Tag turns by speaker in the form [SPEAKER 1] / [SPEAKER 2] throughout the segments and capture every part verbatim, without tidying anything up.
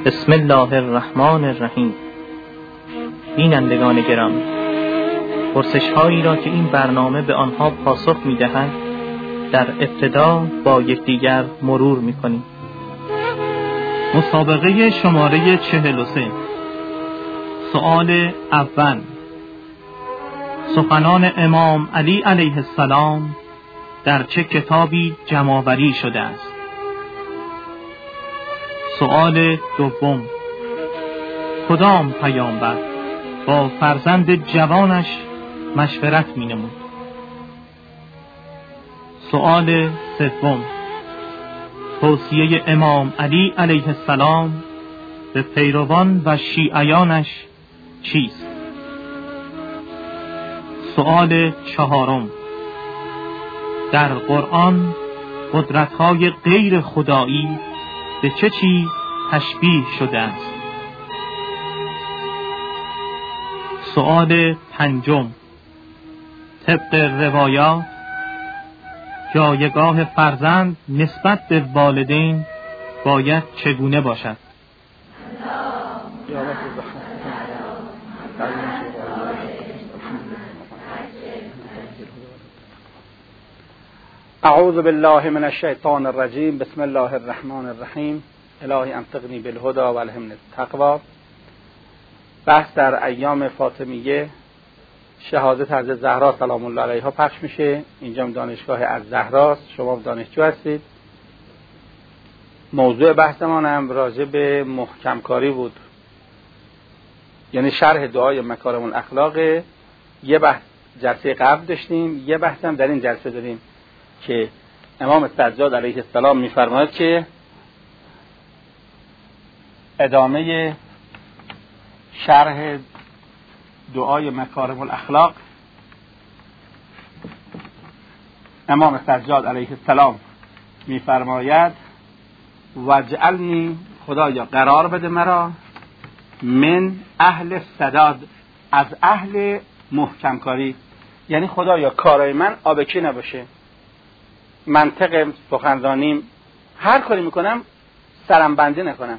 [SPEAKER 1] بسم الله الرحمن الرحیم. بینندگان گرامی، پرسش هایی را که این برنامه به آنها پاسخ می دهد در ابتدا با یکدیگر مرور می کنیم. مسابقه شماره چهل و سه. سؤال اول: سخنان امام علی علیه السلام در چه کتابی جمع‌آوری شده است؟ سؤال دوم: کدام پیامبر با فرزند جوانش مشورت می نمود؟ سؤال سوم: توصیه امام علی علیه السلام به پیروان و شیعیانش چیست؟ سؤال چهارم: در قرآن قدرت‌های غیر خدایی به چه چیز تشبیه شده است؟ سؤال پنجم: طبق روایات جایگاه فرزند نسبت به والدین باید چگونه باشد؟
[SPEAKER 2] اعوذ بالله من الشیطان الرجیم. بسم الله الرحمن الرحیم. الهی انطقنی بالهدی و الهمنی التقوی. بحث در ایام فاطمیه شهادت حضرت زهرا سلام الله علیها پخش میشه. اینجا دانشگاه الزهراست، شما دانشجو هستید. موضوع بحثمان هم راجع به محکم کاری بود، یعنی شرح دعای مکارم الاخلاق. یه بحث جلسه قبل داشتیم، یه بحث هم در این جلسه داریم که امام سجاد علیه السلام میفرماید که ادامه شرح دعای مکارم الاخلاق. امام سجاد علیه السلام میفرماید واجعلنی، خدایا قرار بده مرا، من اهل سداد، از اهل محکم کاری. یعنی خدایا کارای من آبکی نباشه، منطق سخنرانیم هر کاری میکنم سرم بندی نکنم.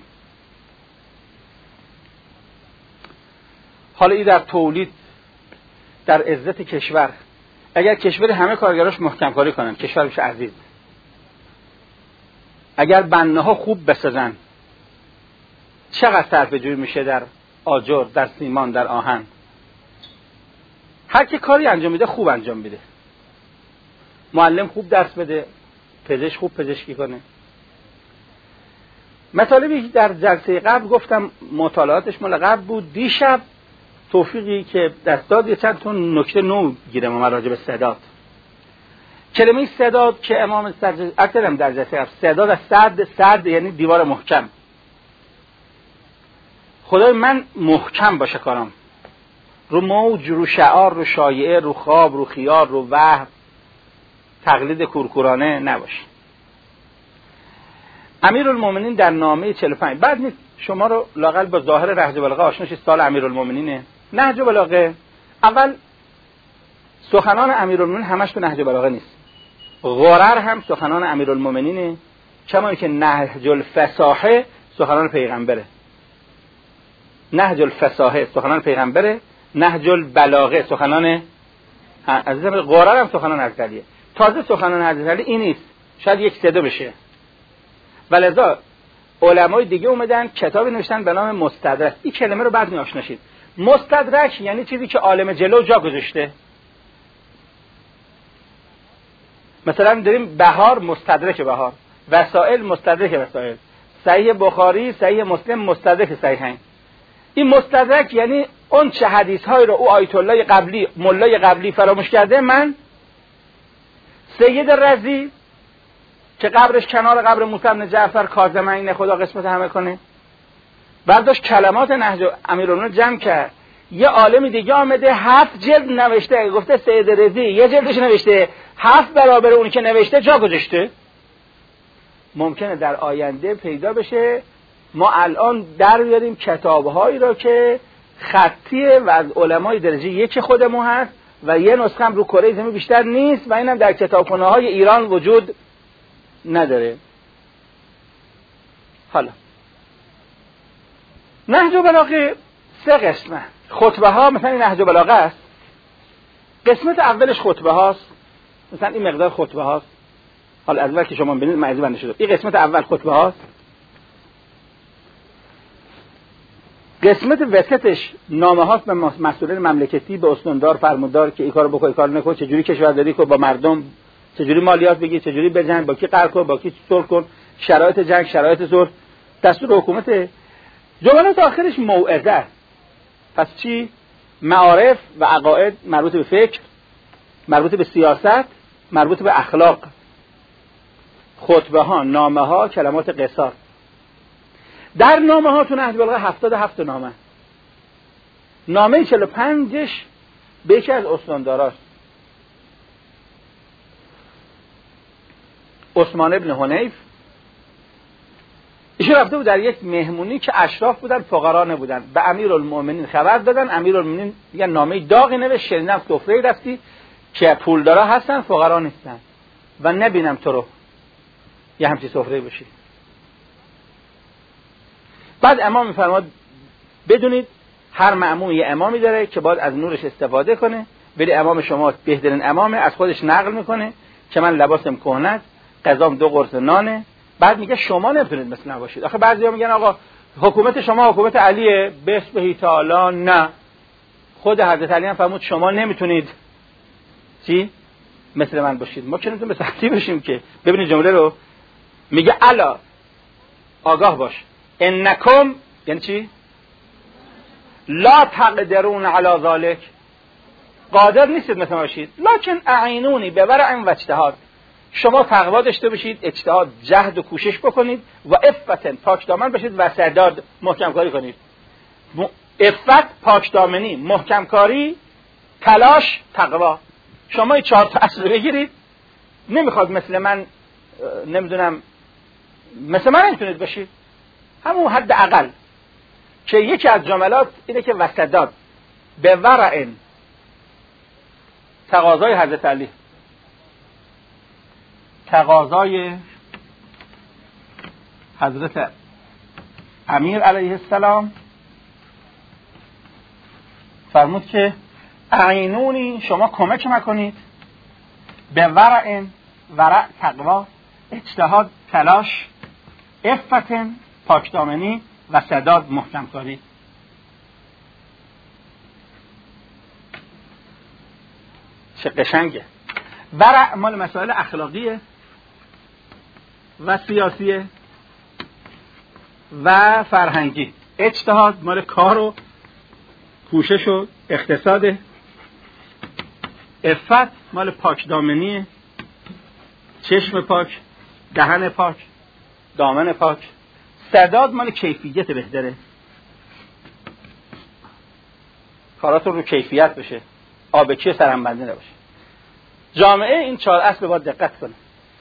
[SPEAKER 2] حالا این در تولید، در عزت کشور، اگر کشور همه کارگراش محکم کاری کنن کشور بشه عزیز. اگر بنه ها خوب بسازن چقدر صرفه جویی میشه در آجر، در سیمان، در آهن. هر کی کاری انجام میده خوب انجام میده. معلم خوب درس بده، پزشک خوب پزشکی کنه. مطالبی در جلسه قبل گفتم مطالعاتش مال قبل بود. دیشب توفیقی که دست داد یه چند تا نکته نو گیرم اومد راجع به سداد. کلمه سداد که امام سجاد اکثرم در جلسه قبل، سداد از سد، سد یعنی دیوار محکم. خدای من محکم باشه کارم، رو موج، رو شعار، رو شایعه، رو خواب، رو خیال، رو وهم، تقلید کورکورانه نباشه. امیرالمومنین در نامه چهل و پنج، بعد نیست شما رو لااقل با ظاهر نهج البلاغه آشنا شید. سال امیرالمومنینه. نهج البلاغه اول سخنان امیرالمومنین همش تو نهج البلاغه نیست. غرر هم سخنان امیرالمومنینه، کما که نهج الفصاحه سخنان پیغمبره. نهج الفصاحه سخنان پیغمبره، نهج البلاغه سخنان عزیزم غرر هم سخنان حضرت علیه. تازه سخنان حضرت علی این نیست، شاید یک صدا بشه. ولذا علمای دیگه اومدن کتابی نوشتن به نام مستدرک. این کلمه رو بعد می آشناشید. مستدرک یعنی چیزی که عالم جلو جا گذاشته. مثلا داریم بهار مستدرک بهار، وسائل مستدرک وسائل، صحیح بخاری، صحیح مسلم، مستدرک صحیحین. این مستدرک یعنی اون چه حدیث های رو او آیت الله قبلی، مولای قبلی فراموش کرده. من سید رضی که قبرش کنار قبر موسی بن جعفر کاظمین، خدا قسمت همه کنه، برداشت کلمات نهج امیرالمومنین جمع کرد. یه عالم دیگه آمده هفت جلد نوشته، گفته سید رضی یه جلدش نوشته، هفت برابر اون که نوشته جا گذاشته. ممکنه در آینده پیدا بشه ما الان در بیاریم کتابهایی را که خطیه و از علمای درجه یک خودمون هست و یه نسخه هم رو کره زمین بیشتر نیست و اینم در کتابخانه های ایران وجود نداره. حالا نهج بلاغه سه قسمه. خطبه ها مثلا این نهج بلاغه است، قسمت اولش خطبه هاست، مثلا این مقدار خطبه هاست. حالا اول که شما ببینید معزی بنده شده، این قسمت اول خطبه هاست. قسمت وسطش نامه هاست به مسئولین مملکتی، به استاندار، فرماندار که این کارو بکن، این کارو نکن، چجوری کشاورزی کن با مردم، چجوری مالیات بگیر، چجوری بجنگ، با کی قرار کن، با کی صلح کن، شرایط جنگ، شرایط صلح، دستور حکومت. جملات آخرش موعظه است. پس چی؟ معارف و عقاید مربوط به فکر، مربوط به سیاست، مربوط به اخلاق. خطبه ها، نامه ها، کلمات قصار. در نامه ها تو نهج بلاغه هفتاد و هفت نامه. نامه چهل و پنجش به یکی از استانداراست. عثمان ابن حنیف ایشون رفته بود در یک مهمونی که اشراف بودن، فقرا نبودن. به امیرالمومنین خبر دادن، امیرالمومنین میگن نامه داغی نوشت، شنیدم سفره رفتی که پولدارا هستن فقرا نیستن و نبینم تو رو یه همچین سفره باشی. بعد امام میفرماد بدونید هر مأمون یه امامی داره که باید از نورش استفاده کنه، ولی امام شما بهترین امامه، از خودش نقل میکنه که من لباسم کهنه است، غذام دو قرص نانه. بعد میگه شما نمیتونید مثل نباشید. آخه بعضیا میگن آقا حکومت شما حکومت علیه، بسم تعالی. نه، خود حضرت علی هم فرمود شما نمیتونید چی مثل من باشید. ما چه نمیتونیم مثل علی باشیم که؟ ببینید جمله رو میگه الا آگاه باش، انکم یعنی چی؟ لا تقدرون علی ذلک، قادر نیستید مثل باشید. لکن اعینونی به ورع و اجتهاد، شما تقوا داشته باشید، اجتهاد، جهد و کوشش بکنید و عفتن، پاک دامن باشید و سداد، محکم کاری کنید. عفت، پاک دامنی، محکم کاری، تلاش، تقوا. شما این چهار تا اصل بگیرید. نمیخواد مثل من نمیدونم مثل من نمیتونید باشید، همون حد اقل که یکی از جملات اینه که وسداد به ورع، تقاضای حضرت علی، تقاضای حضرت امیر علیه السلام فرمود که اعینونی، شما کمک مکنید، به ورع، ورع تقوا، اجتهاد تلاش، عفتن پاکدامنی و سداد محکم کاری. چه قشنگه. ورع مال مسائل اخلاقیه و سیاسیه و فرهنگی. اجتهاد مال کار و کوشش و اقتصاده. عفت مال پاکدامنیه، چشم پاک، دهن پاک، دامن پاک. سداد مال کیفیت بهتره، کاراتون رو کیفیت بشه، آبکی سرمبندی نباشه. جامعه این چهار اصل باید دقت کنه.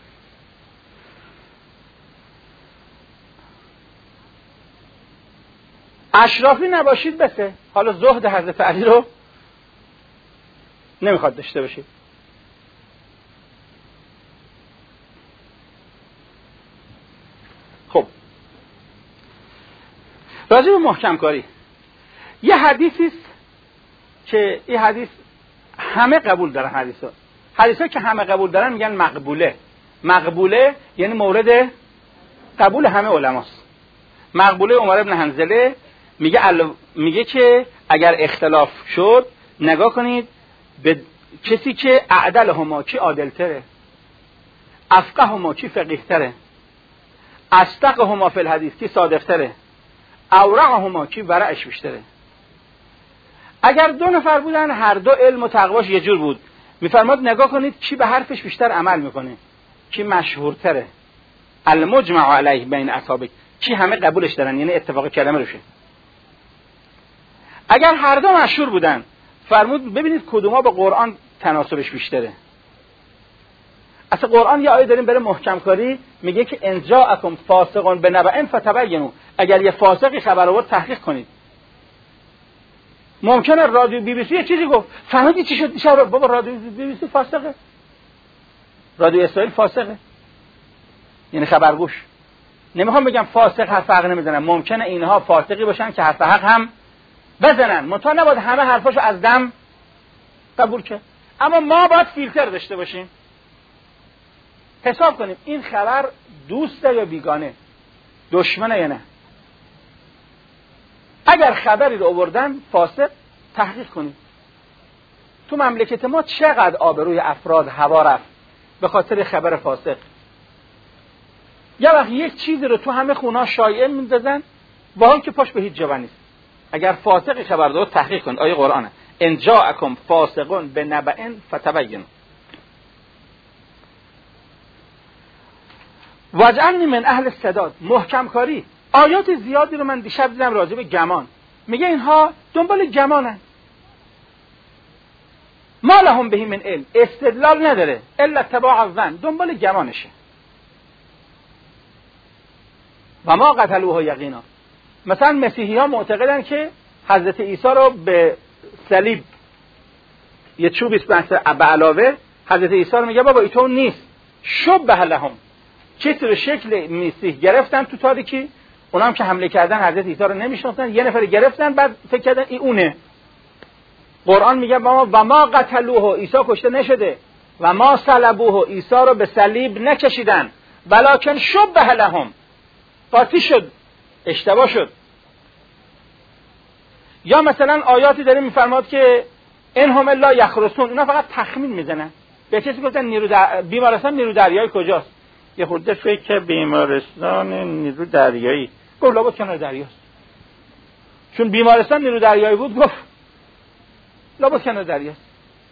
[SPEAKER 2] اشرافی نباشید بسه. حالا زهد حضرت علی رو نمیخواد داشته باشید. خب راجع به محکم کاری یه حدیثی است که این حدیث همه قبول دارن. حدیثا حدیثا که همه قبول دارن میگن مقبوله. مقبوله یعنی مورد قبول همه علماست. مقبوله عمر ابن حنظله میگه ال... میگه که اگر اختلاف شد نگاه کنید به کسی که اعدل هما، کی عادل‌تره، افقه هما، کی فقیه‌تره، اصدق هما فی الحدیث، کی صادق‌تره، اورع هما، کی ورعش بیشتره. اگر دو نفر بودن هر دو علم و تقواش یه جور بود، میفرماد نگاه کنید کی به حرفش بیشتر عمل میکنه، کی مشهورتره، المجمع علیه بین اصحابه، کی همه قبولش دارن، یعنی اتفاق کلمه روشه. اگر هر دو مشهور بودن فرمود ببینید کدوما با قرآن تناسبش بیشتره. اصلا قرآن یه آیه داریم برای محکم کاری، میگه که ان جاءکم فاسق بنبأ فتبینوا، اگر یه فاسقی خبر آورد تحقیق کنید. ممکنه رادیو بی بی سی یه چیزی گفت، فهمیدی چی شد دیشب؟ بابا رادیو بی بی سی فاسقه، رادیو اسرائیل فاسقه، یعنی خبرگوش. نمیخوام بگم فاسق حرف حق نمیزنن، ممکنه اینها فاسقی باشن که حرف حق هم بزنن، منتها نباید همه حرفاشو از دم قبول کنیم. اما ما باید فیلتر داشته باشیم، حساب کنیم این خبر دوسته یا بیگانه، دشمنه یا نه. اگر خبری رو آوردن فاسق، تحقیق کنیم تو مملکت ما چقدر آبروی افراد هوا رفت به خاطر خبر فاسق. یا وقت یک چیزی رو تو همه خونه‌ها شایعه میندازن با هم که پاش به هیچ جا نیست. اگر فاسقی خبر داد تحقیق کنید. آیه قرآنه ان جاءکم فاسقون بنبأ فتبینوا واجعلنی من اهل السداد. محکم کاری. آیات زیادی رو من دیشب دیدم راجع به گمان، میگه اینها دنبال گمانن، ما لهم به من علم، استدلال نداره الا اتباع الظن، دنبال گمانشه. و ما قتلوه یقینا. مثلا مسیحی ها معتقدن که حضرت عیسی رو به صلیب یه چوب است به علاوه حضرت عیسی رو میگه بابا ایتون نیست، شبه لهم، چیزی رو شکل مسیح گرفتن تو تاریکی، اونا هم که حمله کردن حضرت عیسی رو نمیشناختن، یه نفر گرفتن بعد فکر کردن این اونه. قرآن میگه ما و ما قتلوه، عیسی کشته نشده، و ما صلبوه، عیسی رو به صلیب نکشیدن، ولکن شبه لهم، قاطی شد، اشتباه شد. یا مثلا آیاتی داره میفرماد که انهم الا یخرسون، اینا فقط تخمین میزنن. به کسی گفتن نیرو در... بیمارستان نیرو دریایی کجاست؟ یه خورده فکر که بیمارستان نیرو دریایی، گفت لابد کنار دریاست. چون بیمارستان نیرو دریایی بود گفت لابد کنار دریاست.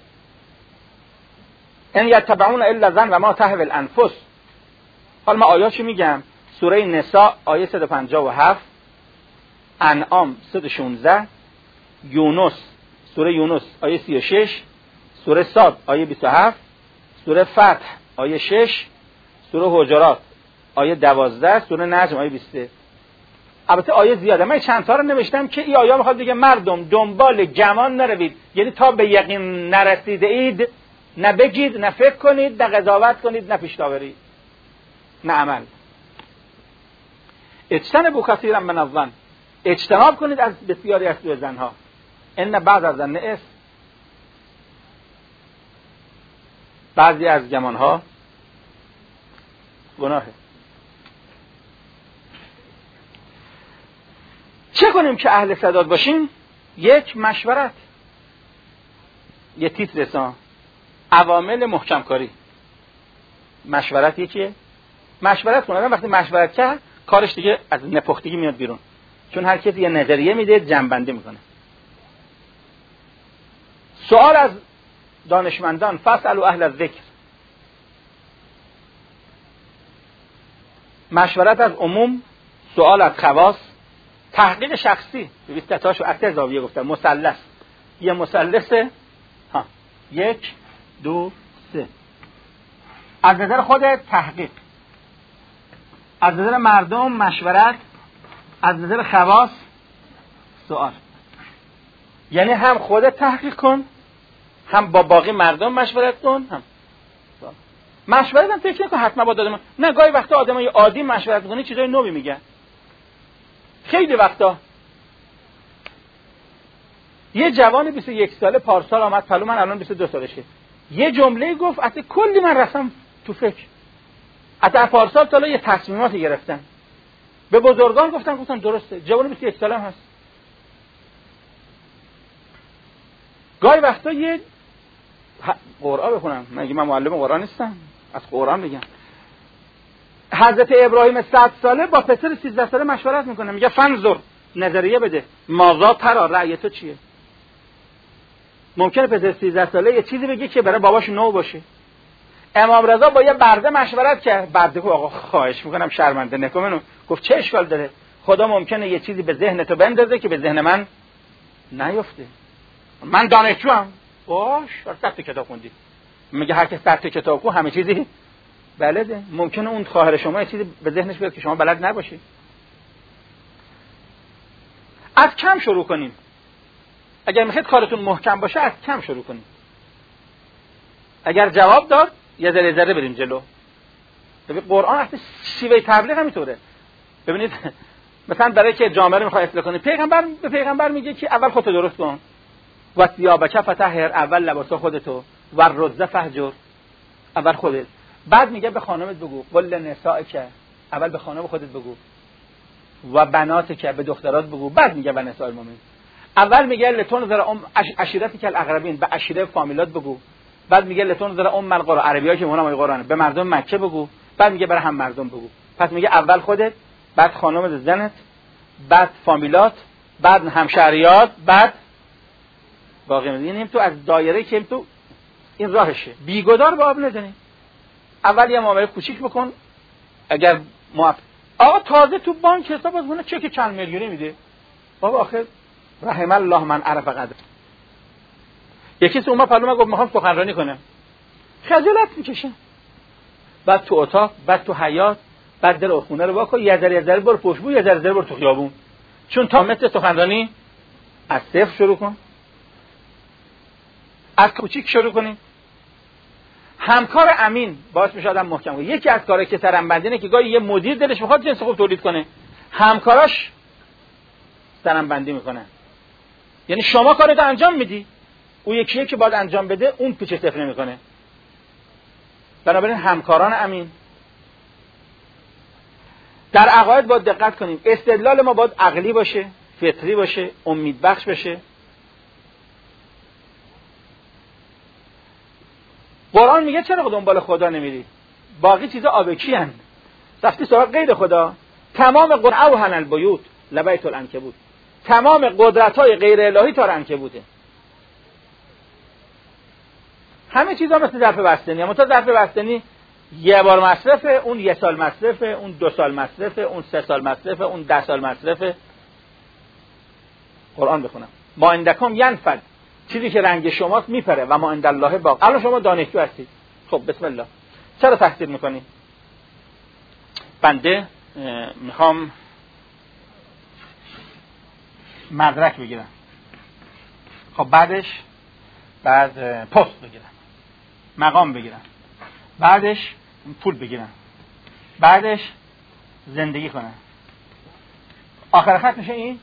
[SPEAKER 2] ان یتبعون الا ظن و ما تهوی الانفس. حالا من آیاتشو میگم. سوره نساء آیه صد و پنجاه و هفت، انعام صد و شانزده، یونس سوره یونس آیه سی و شش، سوره صاد آیه بیست و هفت، سوره فتح آیه شش، سوره حجرات آیه دوازده، سوره نجم آیه بیست. البته آیه زیاده، من چند تا رو نوشتم که این آیه میخواد بگه مردم دنبال گمان نروید، یعنی تا به یقین نرسیده اید نه بگید، نه فکر کنید، نه قضاوت کنید، نه پیش‌داوری، نه عمل. اجتنبوا کثیرا من الظن، اجتناب کنید از بسیاری از سوء ظن‌ها. ان بعض الظن اثم، بعضی از گمان‌ها گناهه. چه کنیم که اهل سداد باشیم؟ یک، مشورت. یه تیتر رسان عوامل محکم کاری. مشورت یکیه. مشورت کنن، وقتی مشورت کرد کارش دیگه از نپختگی میاد بیرون، چون هر کسی یه نظریه میده، جنبنده میکنه. سوال از دانشمندان، فاسألوا اهل الذکر. مشورت از عموم، سوال از خواص، تحقیق شخصی. بیست تاشو اکت زاویه گفتم، مثلث، یه مثلثه ها، یک دو سه. از نظر خود تحقیق، از نظر مردم مشورت، از نظر خواص سوال. یعنی هم خودت تحقیق کن، هم با باقی مردم مشورت کن، هم سوال. مشورت هم فکر نکن حتما با آدم، نه، گاهی وقتا آدمای عادی مشورت میکنه چیزای نوی میگن. خیلی وقتا یه جوان بیست و یک ساله پارسال آمد پلو من، الان بیست و دو سالشه، یه جمله گفت اصلا کلی من رفتم تو فکر. حتی پارسال تا یه تصمیماتی گرفتن، به بزرگان گفتن، گفتن درسته، جوان بیست و یک ساله هم هست. گاهی وقتا یه قرآن بخونم، مگه من معلم قرآن نیستم، از قرآن بگم. حضرت ابراهیم صد ساله با پسر سیزده ساله مشورت میکنه، میگه فنظر، نظریه بده، ماذا ترا، رأی تو چیه؟ ممکنه پسر سیزده ساله یه چیزی بگه که برای باباش نو باشه. امام رضا با یه برده مشورت کرد، برده گفت آقا خواهش میکنم شرمنده نکن منو. گفت چه اشکال داره، خدا ممکنه یه چیزی به ذهن تو بندازه که به ذهن من نیفته. من دانشجوام. باش، صد کتاب خوندی. میگه هر کی صد کتاب خون همه چیزی بلده. ممکنه اون خواهر شما یه چیزی به ذهنش بیاد که شما بلد نباشید. از کم شروع کنیم. اگر میخواید کارتون محکم باشه از کم شروع کنیم. اگر جواب داد یه ذره ذره بریم جلو. ببین قرآن اصلا شیوه تبلیغ همینطوره. ببینید مثلا برای که جامعه رو میخوای اصلاح کنی، پیغمبر به پیغمبر میگه که اول خودت درست کن، و ثیابک فطهر، اول لباس خودتو، و الرجز فهجر، اول خودت. بعد میگه به خانمت بگو، قل لنسائک، اول به خانم خودت بگو، و بناتک، به دخترات بگو. بعد میگه و نساء المؤمنین. اول میگه لتنذر ام عشیرتک الاقربین، به عشیره فامیلات بگو. بعد میگه لتنذر ام القرى، عربی‌ها که علمای قرآن، به مردم مکه بگو. بعد میگه برای هم مردم بگو. پس میگه اول خودت، بعد خانم زنت، بعد فامیلات، بعد همشهریات، بعد باقی. میدونیم تو از دایره که تو این راهشه، بیگدار به آب نزنی. اول یه معامله کوچیک بکن، اگر موافق. آقا تازه تو بانک حساب از اون چک چند میلیونی میده. بابا آخر رحم الله من عرف قدر. یکی سوما پلوما گفت میخوام سخنرانی کنم، خجالت میکشه. بعد تو اتاق، بعد تو حیاط، بعد در خونه رو واکن، یه ذره یه ذره برو پشتبو، یه ذره ذره برو تو خیابون. چون تا متر سخنرانی از صفر شروع کن، از کوچیک شروع کنیم. همکار امین باعث میشه آدم محکم کنه. یکی از کارهایی که سرمبندی اینه که گاهی یه مدیر دلش میخواد جنس خوب تولید کنه، همکاراش سرمبندی میکنه. یعنی شما کارتو انجام میدی، اون یکیه که باید انجام بده اون پیچ صفر نمیکنه. بنابراین همکاران امین. در عقاید باید دقت کنیم. استدلال ما باید عقلی باشه، فطری باشه، امیدبخش باشه. قرآن میگه چرا دنبال خدا نمیری؟ باقی چیزا آبکی هن. رفتی سراغ غیر خدا. تمام قرآن اوهن البیوت لبیت العنکبوت، تمام قدرت‌های غیر الهی تا عنکبوته. همه چیزا مثل ظرف بستنی، اما تا ظرف بستنی یه بار مصرفه، اون یه سال مصرفه، اون دو سال مصرفه، اون سه سال مصرفه، اون ده سال مصرفه. قرآن بخونم. ما عندکم ینفد، چیزی که رنگ شماست میپره، و ما عند الله باق. الان شما دانشجو هستید، خب بسم الله، چرا تحصیل میکنی؟ بنده میخوام مدرک بگیرم. خب بعدش بعد پست بگیرم، مقام بگیرم، بعدش پول بگیرم، بعدش زندگی کنم. آخر خط میشه این؟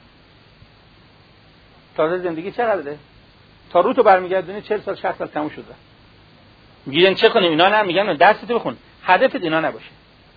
[SPEAKER 2] تازه زندگی چقدره؟ تا رو تو برمیگردونی چهل سال شصت سال تموم شده. میگن چه کنیم؟ اینا نه، میگن درست بخون. هدفت اینا نباشه.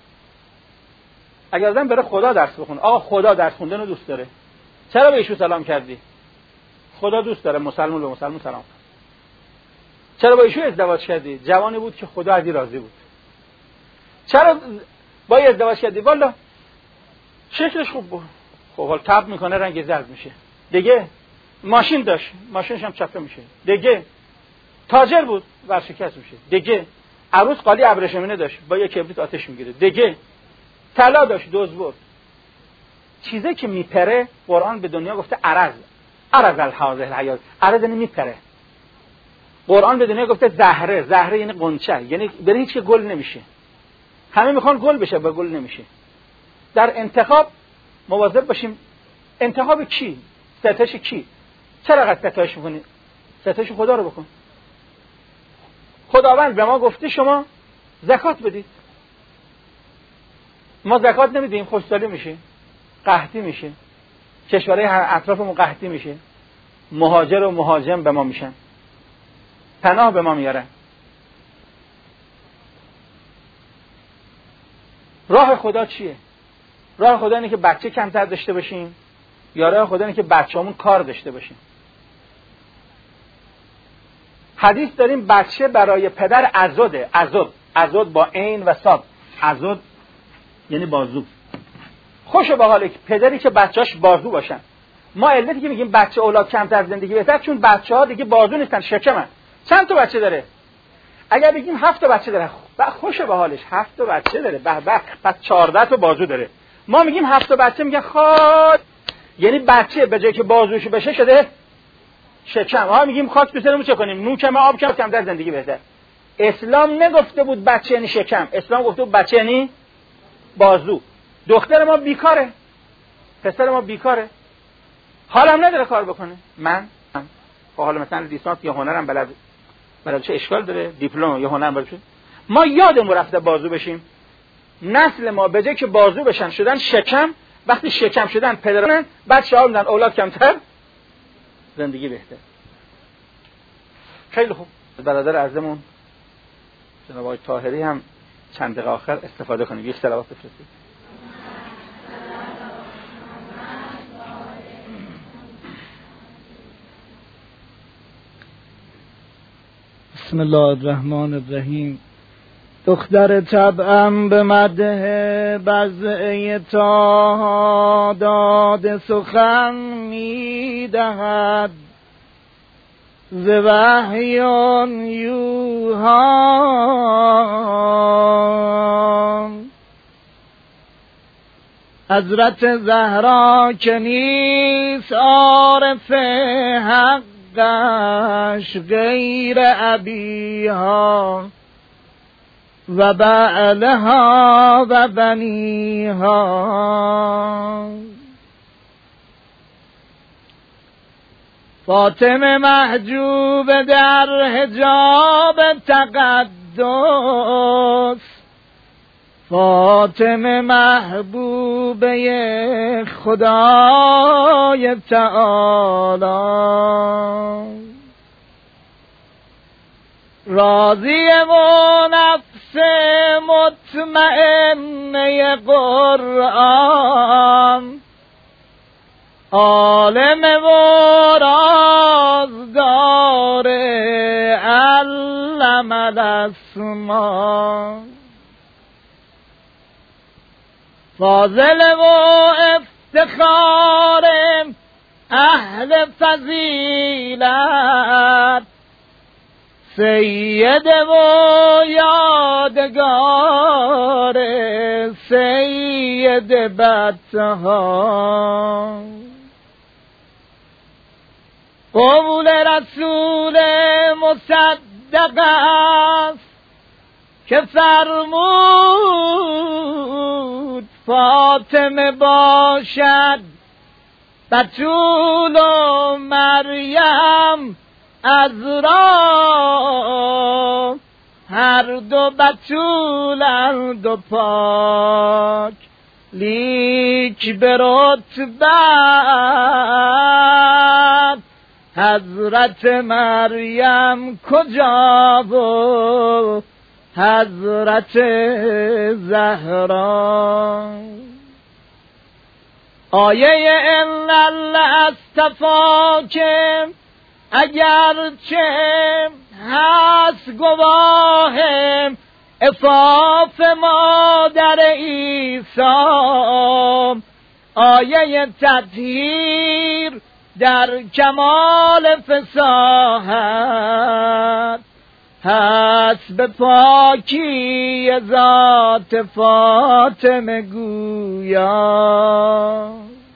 [SPEAKER 2] اگر آدم بره خدا درس بخون، آقا خدا درس خوندن رو دوست داره، چرا به ایشون سلام کردی؟ خدا دوست داره مسلمان به مسلمان سلام کنه. چرا با ایشون ازدواج کردی؟ جوانی بود که خدا از این راضی بود. چرا با این ازدواج کردی؟ والا شکلش خوب بود. خب حال تب میکنه، رنگ زرد میشه. دیگه ماشین داشت، ماشینش هم چپه میشه. دیگه تاجر بود، ورشکست میشه. دیگه عروس قالی ابریشمینه داشت، با یک کبریت آتش میگیره. دیگه طلا داشت، دزد برد. چیزی که میپره، قرآن به دنیا گفته عرض، عرض الحاضر الحیات، عرض یعنی میپره. قرآن به دنیا گفته زهره، زهره یعنی قنچه، یعنی برای هیچ که گل نمیشه. همه میخوان گل بشه، با گل نمیشه. در انتخاب مواظب باشیم. انتخاب کی؟ ستایش کی؟ چرا قد ستایش میکنی؟ ستایش خدا رو بکن. خداوند به ما گفته شما زکات بدید. ما زکات نمیدیم، خوشحالی میشه، قحطی میشه، کشورهای اطرافمون قحطی میشه، مهاجر و مهاجم به ما میشن، پناه به ما میارن. راه خدا چیه؟ راه خدا اینه که بچه کمتر داشته باشیم، یا راه خدا اینه که بچه‌مون کار داشته باشیم. حدیث داریم بچه برای پدر عضده، عضد، عضد با عین و صاد، عضد یعنی بازو. خوشه به حال پدری که بچه‌اش بازو باشن. ما علتی که میگیم بچه اولاد کمتر زندگی بهتر، چون بچه‌ها دیگه بازو نیستن، شکمن. چند تا بچه داره؟ اگر بگیم هفت تا بچه داره، خوشه به حالش، هفت تا بچه داره، به به، پس چهارده تا بازو داره. ما میگیم هفت تا بچه، میگن خاک، یعنی بچه به جای که بازوش بشه شده شکم. ها میگیم خاک تو سرمون چه کنیم؟ نوکم آب کم کمتر زندگی بهتر. اسلام نگفته بود بچه یعنی شکم، اسلام گفته بود بچه یعنی بازو. دختر ما بیکاره، پسر ما بیکاره، حالم نداره کار بکنه. من خب حالا مثلا لیسانس یا هنرم بلد بلد چه اشکال داره؟ دیپلم یا هنرم بلد. ما یادمون رفته بازو بشیم. نسل ما به جای که بازو بشن شدن شکم، وقتی شکم شدن پدران، بعد شعار میدن اولاد کمتر زندگی بهتر. خیلی خوب. برادر عزیزمون جناب آقای طاهری هم چند دقیقه آخر استفاده کنیم، یک صلوات بفرستید.
[SPEAKER 3] بسم الله الرحمن الرحیم. دختر طبعم به مده بزعه تا داد سخن میدهد، ز وحیان یوها. حضرت زهرا که نیست عارف حقش غیر ابیها و بعلها و بنیها. فاطمه محجوب در حجاب تقدس، فاطمه محبوبه خدای تعالی. راضی و نفس مطمئنه قرآن، عالم و رازدار علم الاسما. فاضل و افتخار اهل فضیلت، سید و یادگار سید بدها. قول رسول مصدق است که فرمود فاطمه باشد بتول و مریم عذرا، هر دو بتولند و پاک، لیک به رتبت حضرت مریم کجا و حضرت زهرا. آیه ان الله اصطفا که اگرچه هست گواهم عفاف مادر عیسی، آیه تطهیر در کمال فصاحت هست به پاکی ذات فاطمه گویا.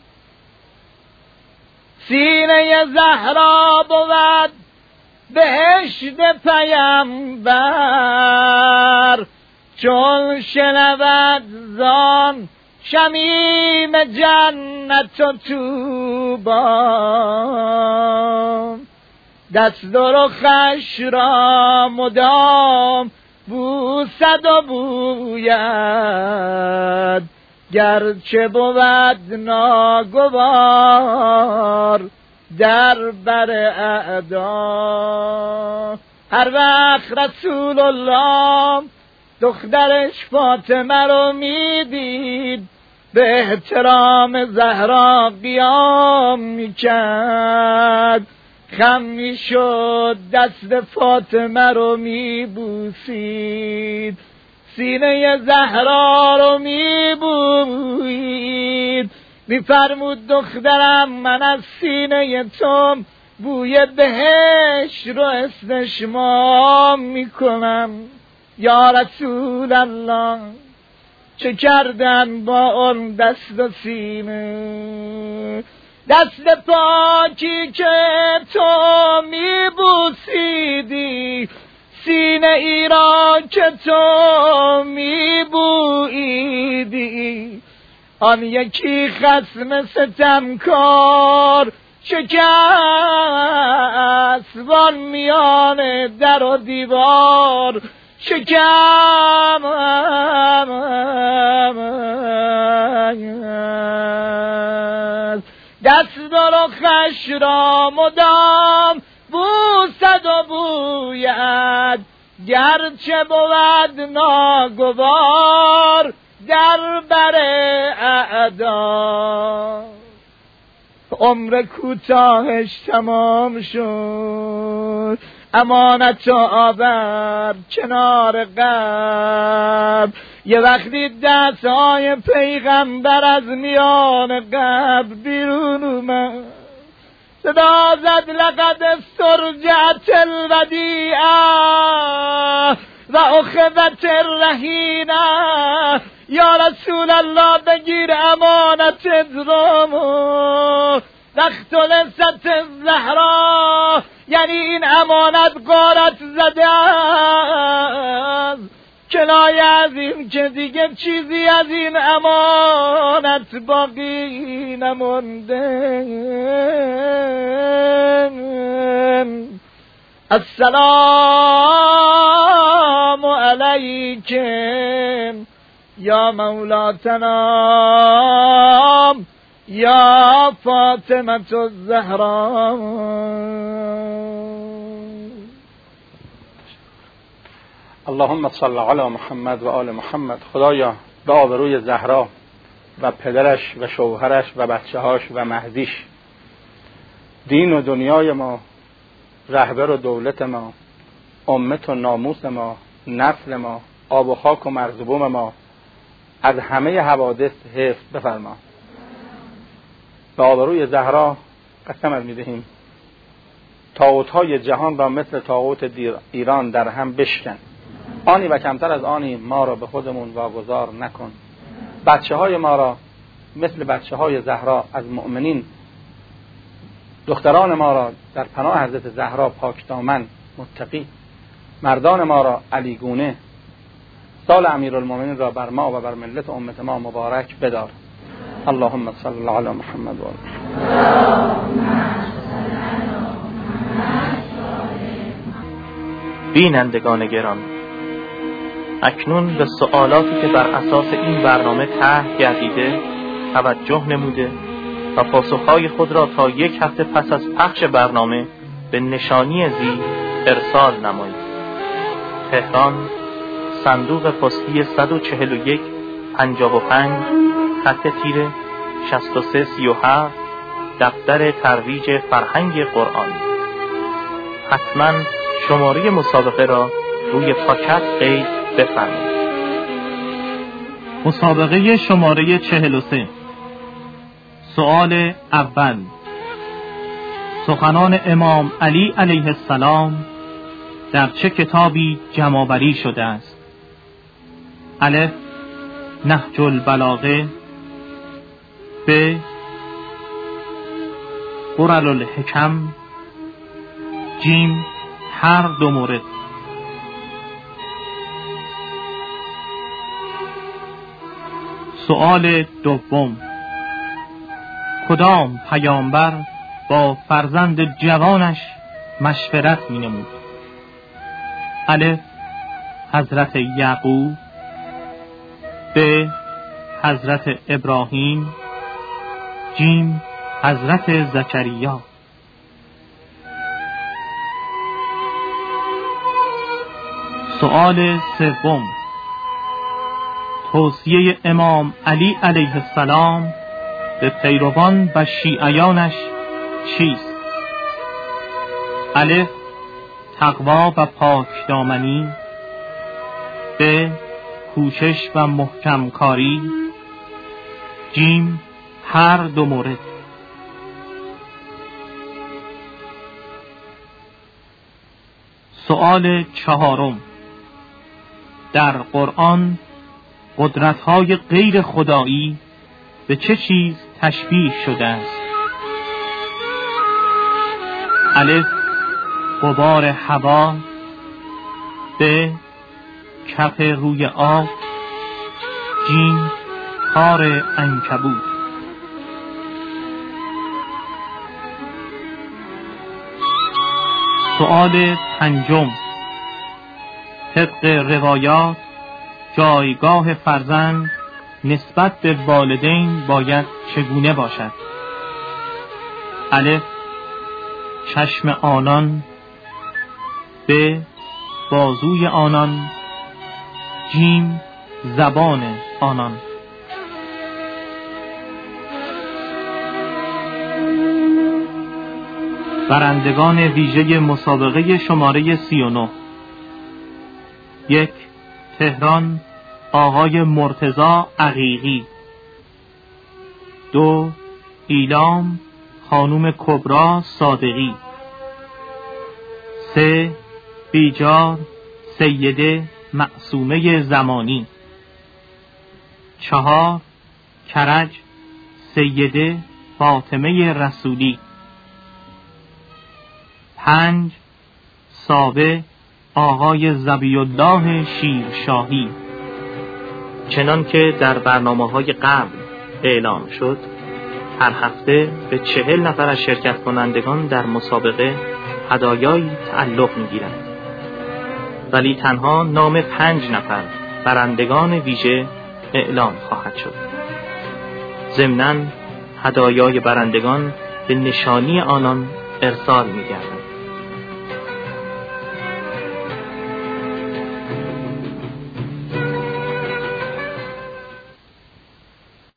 [SPEAKER 3] سینه زهرا بود بهشت پیمبر، چون شنود زان شمیم جنت و طوبا. دست و رخش را مدام بوسد و بوید، گرچه بود ناگوار در بر اعدا. هر وقت رسول الله دخترش فاطمه رو میدید به احترام زهرا قیام میکرد، خم میشد دست فاطمه رو میبوسید، سینه زهرا رو میبوید، میفرمود دخترم من از سینه تو بوی بهشت رو استشمام میکنم. یا رسول الله چه کردن با اون دست و سینه؟ دست پاکی که تو میبوسیدی، سینه ای را که تو میبوییدی، آن یکی خصم ستمکار شکست وان میان در و دیوار، شکم دست و خش را مدام بوسد و بوید گرچه بود ناگوار در بر اعدا. عمر کوتاهش تمام شد امانت را آورد کنار قبر. یه وقتی دستهای پیغمبر از میان قبر بیرون اومد صدا زد لقد استرجعت الودیعه و اخذت الرهینه. یا رسول الله بگیر امانت ادرامو وقت لست الزهرا، یعنی این امانت غارت زده است، کنایه از این که دیگه چیزی از این امانت باقی نمونده. السلام علیکم یا مولاتنا یا فاطمه الزهرا.
[SPEAKER 2] اللهم صل علی محمد و آل محمد. خدایا به آبروی زهرا و پدرش و شوهرش و بچه‌هاش و مهدیش دین و دنیای ما، رهبر و دولت ما، امت و ناموس ما، نسل ما، آب و خاک و مرزبوم ما از همه حوادث حفظ بفرما. به آبروی زهرا قسمت می‌دهیم طاغوت‌های جهان را مثل طاغوت ایران در هم بشکن، آنی و کمتر از آنی ما را به خودمون واگذار نکن. بچه های ما را مثل بچه های زهرا از مؤمنین، دختران ما را در پناه حضرت زهرا پاک دامن متقی، مردان ما را علیگونه. سال امیرالمومنین را بر ما و بر ملت امت ما مبارک بدار. اللهم صل علی محمد و آل
[SPEAKER 1] بینندگان گرامی، اکنون به سوالاتی که بر اساس این برنامه طرح گردیده توجه نموده و پاسخهای خود را تا یک هفته پس از پخش برنامه به نشانی زیر ارسال نمایید. تهران، صندوق پستی صد و چهل و یک پنجاه و پنج خط تیره شصت و سه سی و هفت، دفتر ترویج فرهنگ قرآن. حتما شماره مسابقه را روی پاکت قید بفرمایید. مسابقه شماره چهل و سه. سؤال اول: سخنان امام علی علیه السلام در چه کتابی جمع‌آوری شده است؟ الف: نهج البلاغه، ب: قرر الحکم، جیم هر دو مورد. سؤال دوم: کدام پیامبر با فرزند جوانش مشورت می نمود؟ الف: حضرت یعقوب، ب: حضرت ابراهیم، جیم حضرت زکریا. سؤال سوم: توصیه امام علی علیه السلام به پیروان و شیعیانش چیست؟ الف: تقوا و پاک دامنی، ب: کوشش و محکم کاری، جیم هر دو مورد. سؤال چهارم: در قرآن قدرت‌های غیر خدایی به چه چیز تشبیه شده است؟ الف: غبار هوا، ب: کف روی آب، جیم خار عنکبوت. سؤال پنجم: طبق روایات جایگاه فرزند نسبت به والدین باید چگونه باشد؟ الف چشم آنان، ب بازوی آنان، جیم زبان آنان. برندگان ویژه مسابقه شماره سی و نه: یک تهران آقای مرتضی عقیقی. دو ایلام خانم کبرا صادقی. سه بیجار سیده معصومه زمانی. چهار کرج سیده فاطمه رسولی. پنج سابه آقای ذبی الله شیرشاهی. چنان که در برنامه‌های قبل اعلام شد، هر هفته به چهل نفر از شرکت کنندگان در مسابقه هدایایی تعلق می‌گیرند، ولی تنها نام پنج نفر برندگان ویژه اعلام خواهد شد. ضمناً هدایای برندگان به نشانی آنان ارسال می‌گردد.